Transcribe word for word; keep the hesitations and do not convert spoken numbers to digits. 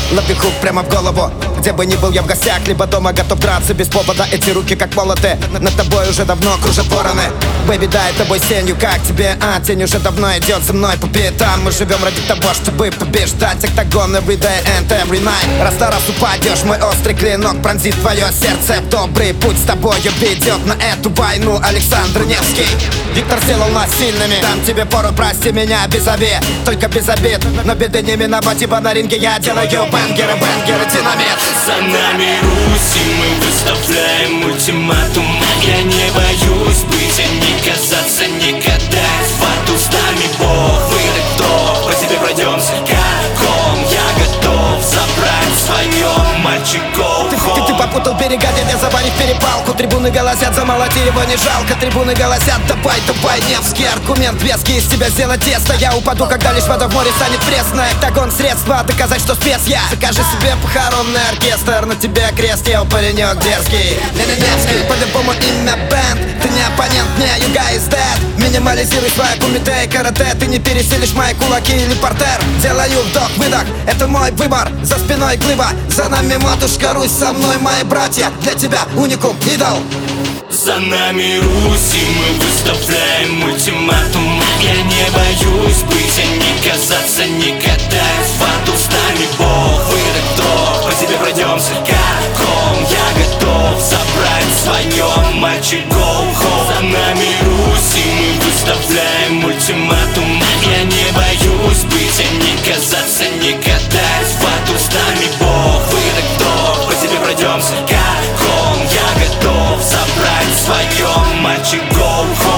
Лапихук прямо в голову. Где бы ни был я в гостях, либо дома готов драться без повода. Эти руки как молоты, над тобой уже давно кружат вороны. Бэби, дай тобой сенью, как тебе, а? Тень уже давно идет за мной по пятам. Мы живем ради того, чтобы побеждать. Октагон every day and every night. Раз на раз упадешь, мой острый клинок пронзит твое сердце. Добрый путь с тобою ведет на эту войну Александр Невский. Виктор сделал нас сильными, дам тебе пору, прости меня без обид. Только без обид, но беды не миновать, ибо на ринге я делаю бенгеры, бенгеры, динамит. За нами Русь, и мы выставляем ультиматум. Я не боюсь быть, а не казаться никогда. Под устами Бог, выдох вдох, по тебе пройдемся как он. Я готов забрать свое, мальчик, go Ты, ты, home. ты попутал берега, дядя, забанив перепалку. Трибуны голосят, замолоти его не жалко. Трибуны голосят, давай, давай, Невский. Аргумент веский, из тебя сделать тесто. Я упаду, когда лишь вода в море станет пресной. Октагон средства, доказать, что спец я. Закажи себе похоронный оркестр, на тебе крест, я паренек дерзкий. Невский, по-любому имя бэнд. Ты не оппонент, мне, you guys dead. Минимализируй свои кумите и карате. Ты не пересилишь мои кулаки или портер. Делаю вдох-выдох, это мой выбор. За спиной глыба, за нами матушка Русь. Со мной мои братья, для тебя уникум, идол. За нами Русь, и мы выставляем ультиматум. Я не боюсь быть, а не казаться никогда. Под устами Бог, выдох вдох, по тебе пройдемся как он. Я готов забрать свое, мальчик, go home. За нами Русь, и мы выставляем ультиматум. Я не боюсь быть, а не казаться никогда. Под устами Бог, выдох вдох, по тебе пройдемся как он. Я готов забрать свое, мальчик, go home.